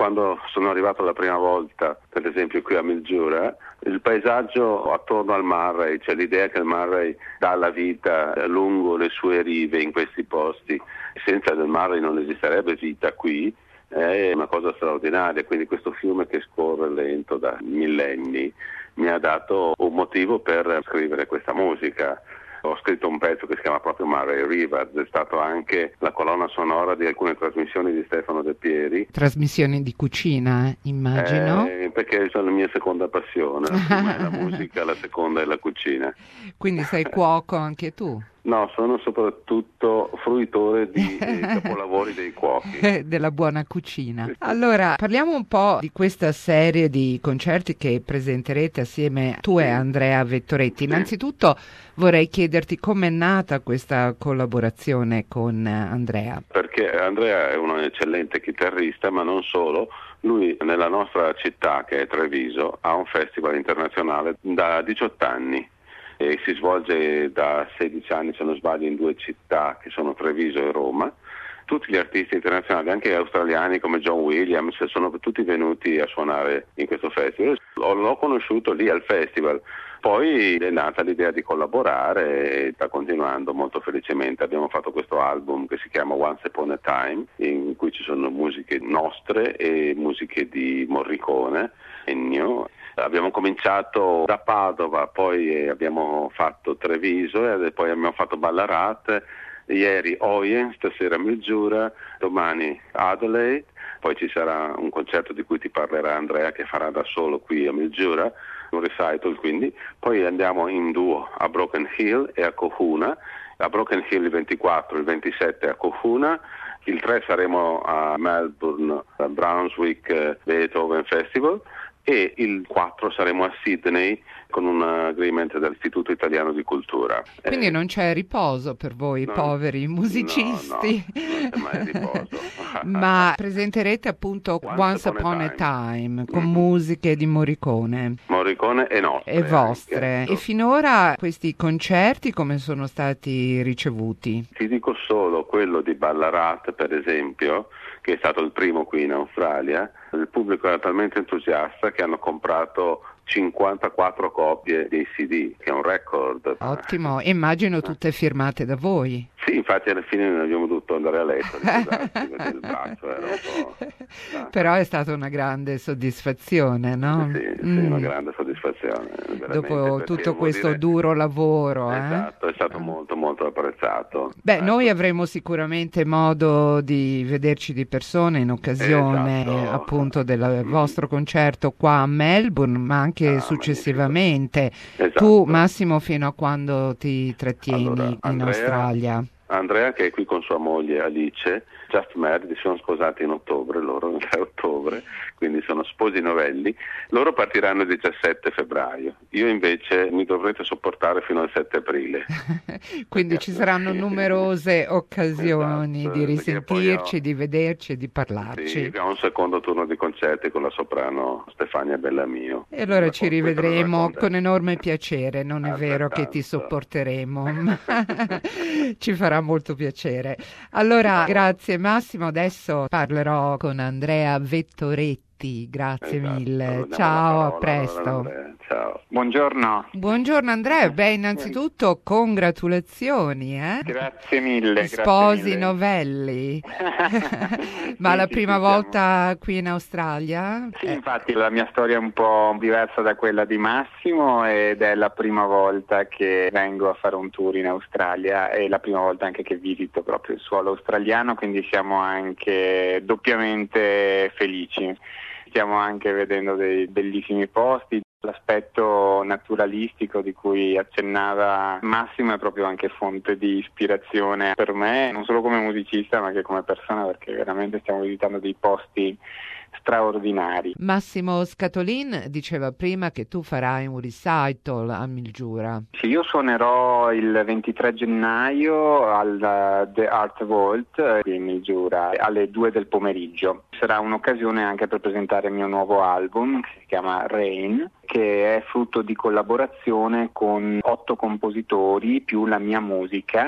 quando sono arrivato la prima volta, per esempio qui a Mildura, il paesaggio attorno al Murray, c'è l'idea che il Murray dà la vita lungo le sue rive in questi posti. Senza il Murray non esisterebbe vita qui, è una cosa straordinaria, quindi questo fiume che scorre lento da millenni mi ha dato un motivo per scrivere questa musica. Ho scritto un pezzo che si chiama proprio Murray Rivers, è stato anche la colonna sonora di alcune trasmissioni di Stefano De Pieri. Trasmissioni di cucina, immagino. Perché è la mia seconda passione, la prima è la musica, la seconda è la cucina. Quindi sei cuoco anche tu? No, sono soprattutto fruitore di capolavori dei cuochi. Della buona cucina. Allora, parliamo un po' di questa serie di concerti che presenterete assieme tu e Andrea Vettoretti. Innanzitutto vorrei chiederti com'è nata questa collaborazione con Andrea. Perché Andrea è un eccellente chitarrista, ma non solo. Lui nella nostra città, che è Treviso, ha un festival internazionale da 18 anni. E si svolge da 16 anni, se non sbaglio, in 2 città che sono Treviso e Roma. Tutti gli artisti internazionali, anche australiani come John Williams, sono tutti venuti a suonare in questo festival. L'ho conosciuto lì al festival, poi è nata l'idea di collaborare e sta continuando molto felicemente. Abbiamo fatto questo album che si chiama Once Upon a Time, in cui ci sono musiche nostre e musiche di Morricone, Ennio. Abbiamo cominciato da Padova, poi abbiamo fatto Treviso e poi abbiamo fatto Ballarat, ieri Oyen, stasera Mildura, domani Adelaide, poi ci sarà un concerto di cui ti parlerà Andrea che farà da solo qui a Mildura, un recital quindi, poi andiamo in duo a Broken Hill e a Cohuna, a Broken Hill il 24, il 27 a Cohuna, il 3 saremo a Melbourne, al Brunswick Beethoven Festival, e il 4 saremo a Sydney con un agreement dell'Istituto Italiano di Cultura. Quindi non c'è riposo per voi, poveri musicisti. No, non c'è mai riposo. Ma presenterete appunto Once Upon a Time con musiche di Morricone. Morricone e nostre. E vostre. Anche. E finora questi concerti come sono stati ricevuti? Ti dico solo quello di Ballarat, per esempio, che è stato il primo qui in Australia. Il pubblico era talmente entusiasta che hanno comprato 54 copie dei CD, che è un record. Ottimo, immagino tutte firmate da voi. Sì, infatti alla fine non abbiamo dovuto andare a letto, perché il braccio era un po'... Però è stata una grande soddisfazione, no? Sì, una grande soddisfazione. Dopo tutto questo duro lavoro. Esatto, è stato molto molto apprezzato. Beh, noi avremo sicuramente modo di vederci di persona in occasione appunto del vostro concerto qua a Melbourne, ma anche successivamente. Esatto. Tu, Massimo, fino a quando ti trattieni in Australia? Andrea, che è qui con sua moglie Alice, just married, si sono sposati in ottobre, loro nel 3 ottobre, quindi sono sposi novelli. Loro partiranno il 17 febbraio, io invece mi dovrete sopportare fino al 7 aprile. Quindi ci saranno numerose occasioni di risentirci, di vederci e di parlarci. Sì, abbiamo un secondo turno di concerti con la soprano Stefania Bellamio. E allora ci rivedremo con enorme piacere, non è vero che ti sopporteremo, ma ci farà molto piacere. Allora, grazie Massimo, adesso parlerò con Andrea Vettoretti, grazie mille, ciao, a presto. Ciao. Buongiorno. Buongiorno Andrea, beh innanzitutto congratulazioni. Grazie mille. Sposi novelli. Ma la prima volta qui in Australia? Sì, infatti la mia storia è un po' diversa da quella di Massimo ed è la prima volta che vengo a fare un tour in Australia e la prima volta anche che visito proprio il suolo australiano, quindi siamo anche doppiamente felici. Stiamo anche vedendo dei bellissimi posti. L'aspetto naturalistico di cui accennava Massimo è proprio anche fonte di ispirazione per me, non solo come musicista ma anche come persona, perché veramente stiamo visitando dei posti straordinari. Massimo Scatolin diceva prima che tu farai un recital a Mildura. Sì, io suonerò il 23 gennaio al The Art Vault qui in Mildura alle 2 del pomeriggio. Sarà un'occasione anche per presentare il mio nuovo album che si chiama Rain, che è frutto di collaborazione con 8 compositori più la mia musica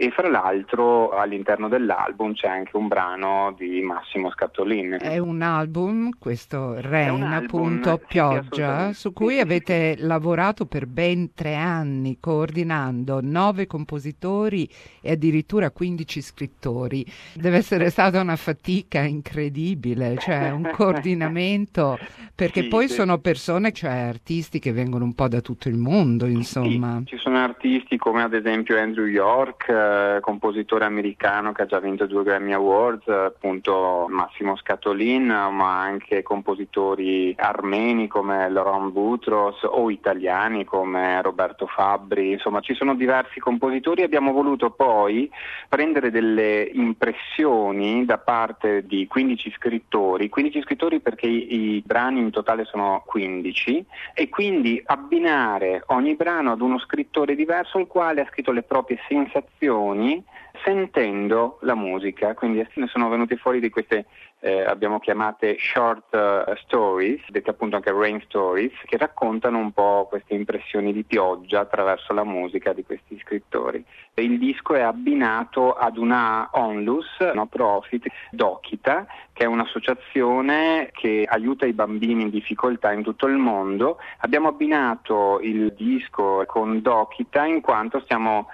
e fra l'altro all'interno dell'album c'è anche un brano di Massimo Scattolin. È un album, questo Rain, appunto, Pioggia, su cui avete lavorato per ben 3 anni, coordinando 9 compositori e addirittura 15 scrittori. Deve essere stata una fatica incredibile, cioè un coordinamento, perché poi sono persone, cioè artisti che vengono un po' da tutto il mondo, insomma. Ci sono artisti come ad esempio Andrew York, compositore americano che ha già vinto 2 Grammy Awards, appunto Massimo Scattolin, ma anche compositori armeni come Laurent Boutros o italiani come Roberto Fabbri. Insomma, ci sono diversi compositori. Abbiamo voluto poi prendere delle impressioni da parte di 15 scrittori perché i brani in totale sono 15, e quindi abbinare ogni brano ad uno scrittore diverso, il quale ha scritto le proprie sensazioni sentendo la musica. Quindi ne sono venuti fuori di queste abbiamo chiamate short stories, dette appunto anche rain stories, che raccontano un po' queste impressioni di pioggia attraverso la musica di questi scrittori. Il disco è abbinato ad una onlus, no profit, Dokita, che è un'associazione che aiuta i bambini in difficoltà in tutto il mondo. Abbiamo abbinato il disco con Dokita in quanto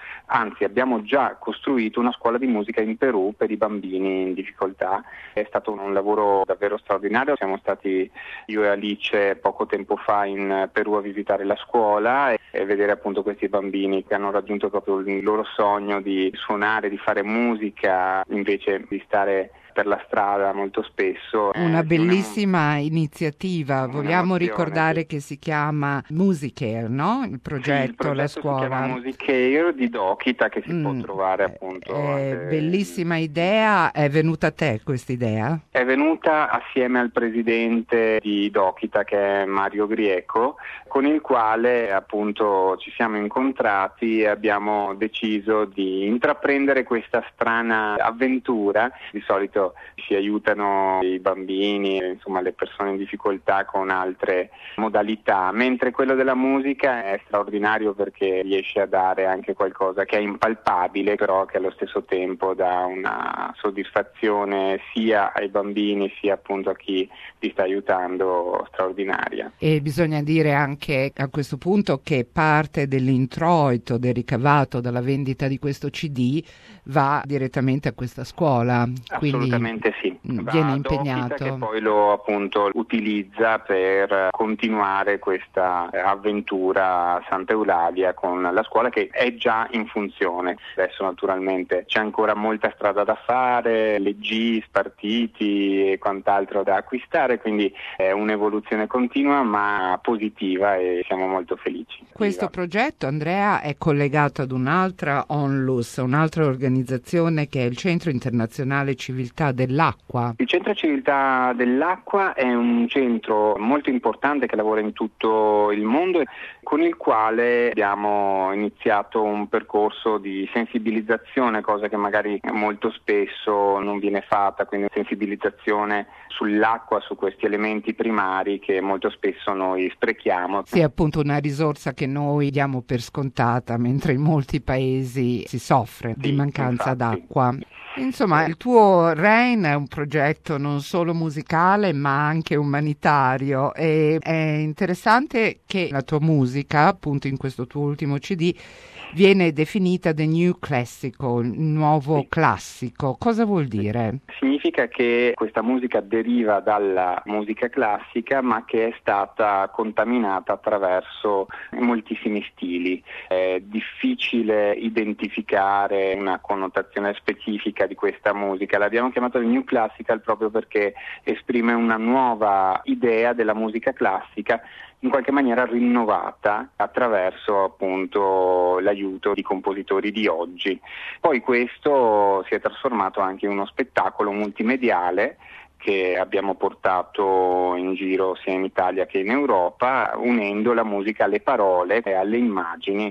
abbiamo già costruito una scuola di musica in Perù per i bambini in difficoltà. È stato un lavoro davvero straordinario. Siamo stati io e Alice poco tempo fa in Perù a visitare la scuola e vedere appunto questi bambini che hanno raggiunto proprio il loro sogno di suonare, di fare musica invece di stare per la strada molto spesso. Una bellissima iniziativa. Vogliamo ricordare che si chiama Musicare, no? Il progetto, la scuola. Si chiama Musicare di Dokita, che si può trovare appunto. Bellissima idea. È venuta a te questa idea? È venuta assieme al presidente di Dokita, che è Mario Grieco, con il quale appunto ci siamo incontrati e abbiamo deciso di intraprendere questa strana avventura. Di solito si aiutano i bambini, insomma le persone in difficoltà con altre modalità, mentre quello della musica è straordinario perché riesce a dare anche qualcosa che è impalpabile, però che allo stesso tempo dà una soddisfazione sia ai bambini sia appunto a chi li sta aiutando straordinaria. E bisogna dire anche a questo punto che parte dell'introito del ricavato dalla vendita di questo CD va direttamente a questa scuola. Assolutamente sì. Viene impegnato. Dokita, che poi lo appunto utilizza per continuare questa avventura a Santa Eulalia con la scuola che è già in funzione. Adesso naturalmente c'è ancora molta strada da fare, le GIS, partiti e quant'altro da acquistare, quindi è un'evoluzione continua ma positiva e siamo molto felici. Questo progetto, Andrea, è collegato ad un'altra ONLUS, un'altra organizzazione che è il Centro Internazionale Civiltà dell'Acqua. Il Centro Civiltà dell'Acqua è un centro molto importante che lavora in tutto il mondo, con il quale abbiamo iniziato un percorso di sensibilizzazione, cosa che magari molto spesso non viene fatta, quindi sensibilizzazione sull'acqua, su questi elementi primari che molto spesso noi sprechiamo. Sì, appunto una risorsa che noi diamo per scontata, mentre in molti paesi si soffre di mancanza d'acqua. Insomma, il tuo Rain è un progetto non solo musicale ma anche umanitario, e è interessante che la tua musica, appunto in questo tuo ultimo CD, viene definita the new classical, il nuovo classico. Cosa vuol dire? Significa che questa musica deriva dalla musica classica ma che è stata contaminata attraverso moltissimi stili. È difficile identificare una connotazione specifica di questa musica. L'abbiamo chiamata new classical proprio perché esprime una nuova idea della musica classica, in qualche maniera rinnovata attraverso appunto l'aiuto di compositori di oggi. Poi questo si è trasformato anche in uno spettacolo multimediale che abbiamo portato in giro sia in Italia che in Europa, unendo la musica alle parole e alle immagini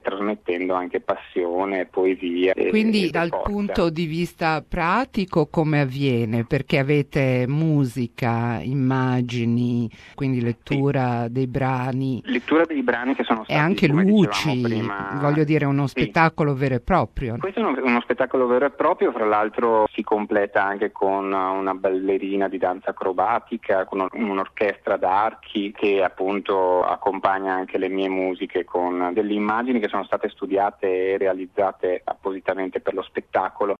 trasmettendo anche passione, poesia. Quindi dal punto di vista pratico come avviene? Perché avete musica, immagini, quindi lettura dei brani. Lettura dei brani che sono stati, e anche luci, prima, voglio dire, uno spettacolo vero e proprio. Questo è uno spettacolo vero e proprio, fra l'altro si completa anche con una ballerina di danza acrobatica, con un'orchestra d'archi che appunto accompagna anche le mie musiche con delle immagini che sono state studiate e realizzate appositamente per lo spettacolo.